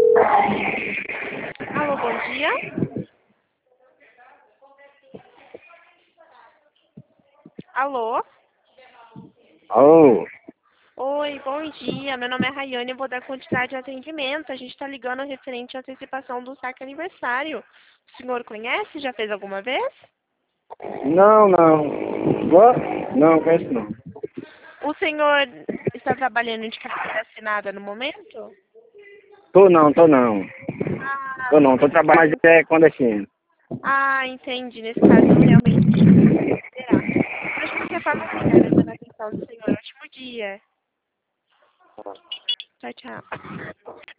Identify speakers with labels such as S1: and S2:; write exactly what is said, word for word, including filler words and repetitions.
S1: Alô, bom dia. Alô?
S2: Alô?
S1: Oi, bom dia. Meu nome é Rayane, eu vou dar quantidade de atendimento. A gente está ligando referente à antecipação do saque aniversário. O senhor conhece? Já fez alguma vez?
S2: Não, não. Boa? Não, conheço não.
S1: O senhor está trabalhando de carteira assinada no momento?
S2: Tô não, tô não.
S1: Ah,
S2: Tô não, tô trabalhando mas é clandestino.
S1: ah, entendi. Nesse caso, realmente será. Mas, de qualquer forma, obrigada pela atenção do senhor. Ótimo dia. Tchau, tchau.